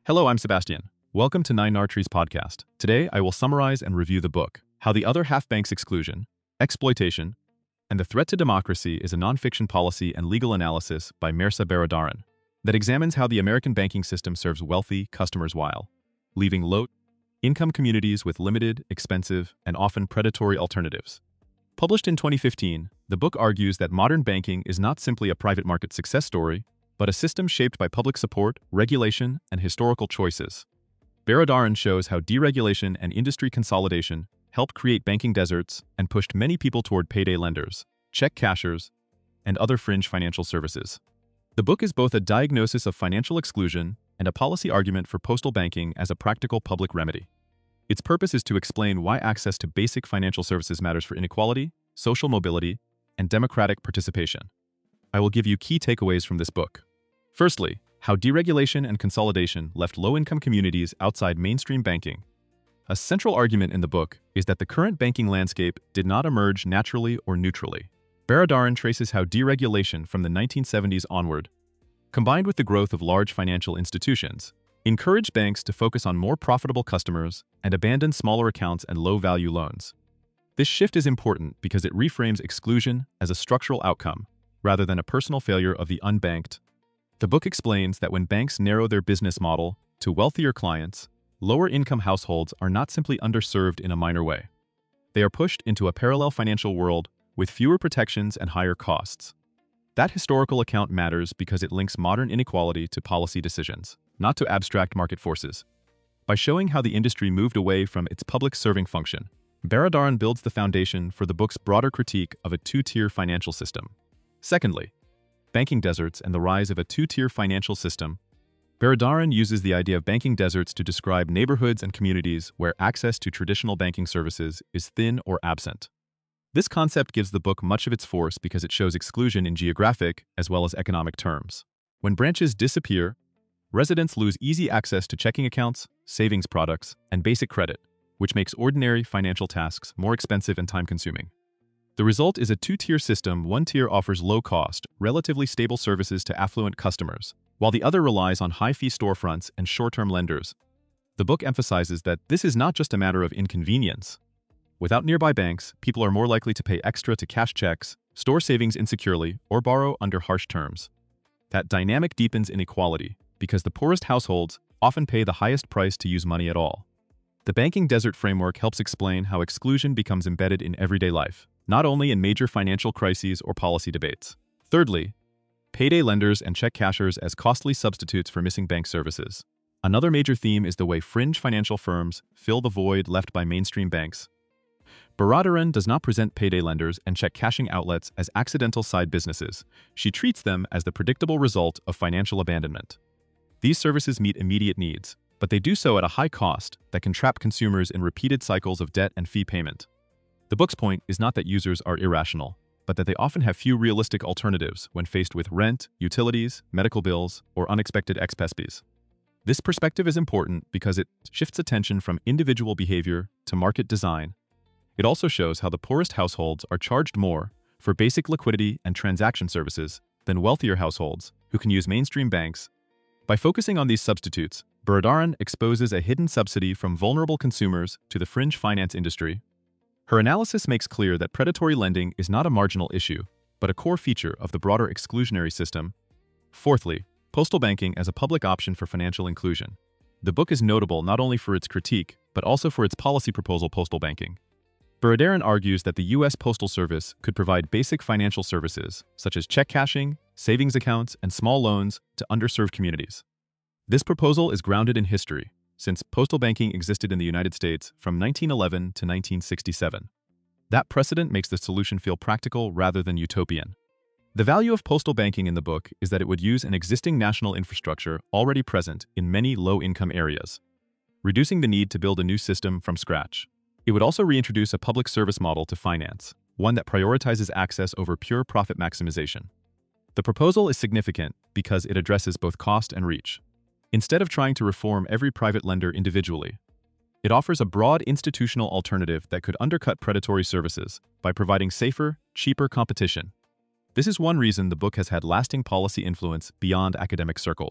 Hello, I'm Sebastian. Welcome to Nine Nartree's podcast. Today, I will summarize and review the book, How the Other Half Banks Exclusion, Exploitation, and the Threat to Democracy is a Nonfiction Policy and Legal Analysis by Mehrsa Baradaran that examines how the American banking system serves wealthy customers while leaving low-income communities with limited, expensive, and often predatory alternatives. Published in 2015, the book argues that modern banking is not simply a private market success story, but a system shaped by public support, regulation, and historical choices. Baradaran shows how deregulation and industry consolidation helped create banking deserts and pushed many people toward payday lenders, check cashers, and other fringe financial services. The book is both a diagnosis of financial exclusion and a policy argument for postal banking as a practical public remedy. Its purpose is to explain why access to basic financial services matters for inequality, social mobility, and democratic participation. I will give you key takeaways from this book. Firstly, how deregulation and consolidation left low-income communities outside mainstream banking. A central argument in the book is that the current banking landscape did not emerge naturally or neutrally. Baradaran traces how deregulation from the 1970s onward, combined with the growth of large financial institutions, encouraged banks to focus on more profitable customers and abandon smaller accounts and low-value loans. This shift is important because it reframes exclusion as a structural outcome, rather than a personal failure of the unbanked. The book explains that when banks narrow their business model to wealthier clients, lower-income households are not simply underserved in a minor way. They are pushed into a parallel financial world with fewer protections and higher costs. That historical account matters because it links modern inequality to policy decisions, not to abstract market forces. By showing how the industry moved away from its public-serving function, Baradaran builds the foundation for the book's broader critique of a two-tier financial system. Secondly, banking deserts and the rise of a two-tier financial system. Baradaran uses the idea of banking deserts to describe neighborhoods and communities where access to traditional banking services is thin or absent. This concept gives the book much of its force because it shows exclusion in geographic as well as economic terms. When branches disappear, residents lose easy access to checking accounts, savings products, and basic credit, which makes ordinary financial tasks more expensive and time-consuming. The result is a two-tier system. One tier offers low-cost, relatively stable services to affluent customers, while the other relies on high-fee storefronts and short-term lenders. The book emphasizes that this is not just a matter of inconvenience. Without nearby banks, people are more likely to pay extra to cash checks, store savings insecurely, or borrow under harsh terms. That dynamic deepens inequality because the poorest households often pay the highest price to use money at all. The banking desert framework helps explain how exclusion becomes embedded in everyday life, not only in major financial crises or policy debates. Thirdly, payday lenders and check cashers as costly substitutes for missing bank services. Another major theme is the way fringe financial firms fill the void left by mainstream banks. Baradaran does not present payday lenders and check cashing outlets as accidental side businesses. She treats them as the predictable result of financial abandonment. These services meet immediate needs, but they do so at a high cost that can trap consumers in repeated cycles of debt and fee payment. The book's point is not that users are irrational, but that they often have few realistic alternatives when faced with rent, utilities, medical bills, or unexpected expenses. This perspective is important because it shifts attention from individual behavior to market design. It also shows how the poorest households are charged more for basic liquidity and transaction services than wealthier households who can use mainstream banks. By focusing on these substitutes, Baradaran exposes a hidden subsidy from vulnerable consumers to the fringe finance industry. Her analysis makes clear that predatory lending is not a marginal issue, but a core feature of the broader exclusionary system. Fourthly, postal banking as a public option for financial inclusion. The book is notable not only for its critique, but also for its policy proposal postal banking. Baradaran argues that the U.S. Postal Service could provide basic financial services, such as check cashing, savings accounts, and small loans to underserved communities. This proposal is grounded in history, since postal banking existed in the United States from 1911 to 1967. That precedent makes the solution feel practical rather than utopian. The value of postal banking in the book is that it would use an existing national infrastructure already present in many low-income areas, reducing the need to build a new system from scratch. It would also reintroduce a public service model to finance, one that prioritizes access over pure profit maximization. The proposal is significant because it addresses both cost and reach. Instead of trying to reform every private lender individually, it offers a broad institutional alternative that could undercut predatory services by providing safer, cheaper competition. This is one reason the book has had lasting policy influence beyond academic circles.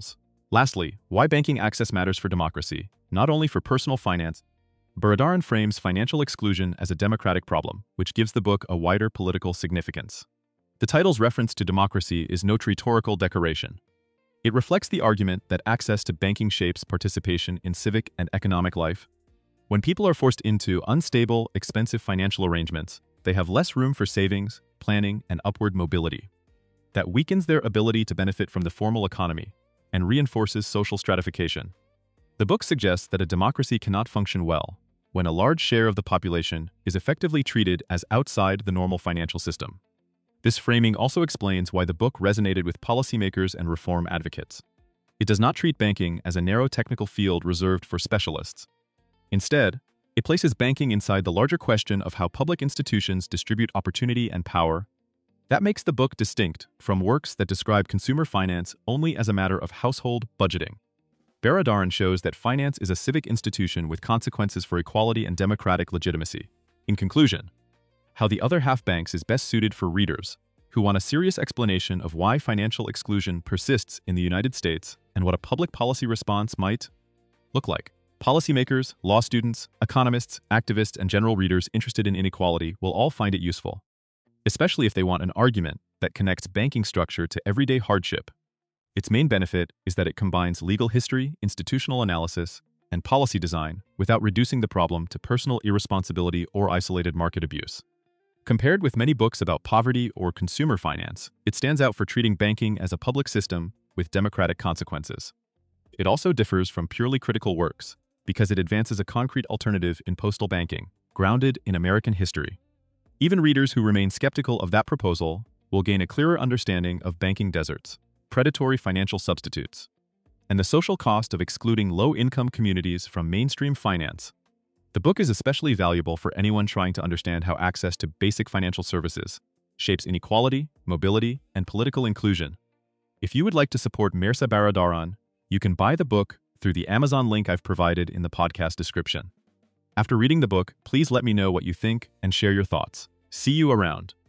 Lastly, why banking access matters for democracy, not only for personal finance. Baradaran frames financial exclusion as a democratic problem, which gives the book a wider political significance. The title's reference to democracy is no rhetorical decoration. It reflects the argument that access to banking shapes participation in civic and economic life. When people are forced into unstable, expensive financial arrangements, they have less room for savings, planning, and upward mobility. That weakens their ability to benefit from the formal economy and reinforces social stratification. The book suggests that a democracy cannot function well when a large share of the population is effectively treated as outside the normal financial system. This framing also explains why the book resonated with policymakers and reform advocates. It does not treat banking as a narrow technical field reserved for specialists. Instead, it places banking inside the larger question of how public institutions distribute opportunity and power. That makes the book distinct from works that describe consumer finance only as a matter of household budgeting. Baradaran shows that finance is a civic institution with consequences for equality and democratic legitimacy. In conclusion, How the Other Half Banks is best suited for readers who want a serious explanation of why financial exclusion persists in the United States and what a public policy response might look like. Policymakers, law students, economists, activists, and general readers interested in inequality will all find it useful, especially if they want an argument that connects banking structure to everyday hardship. Its main benefit is that it combines legal history, institutional analysis, and policy design without reducing the problem to personal irresponsibility or isolated market abuse. Compared with many books about poverty or consumer finance, it stands out for treating banking as a public system with democratic consequences. It also differs from purely critical works because it advances a concrete alternative in postal banking, grounded in American history. Even readers who remain skeptical of that proposal will gain a clearer understanding of banking deserts, predatory financial substitutes, and the social cost of excluding low-income communities from mainstream finance. The book is especially valuable for anyone trying to understand how access to basic financial services shapes inequality, mobility, and political inclusion. If you would like to support Mirza Baradaran, you can buy the book through the Amazon link I've provided in the podcast description. After reading the book, please let me know what you think and share your thoughts. See you around.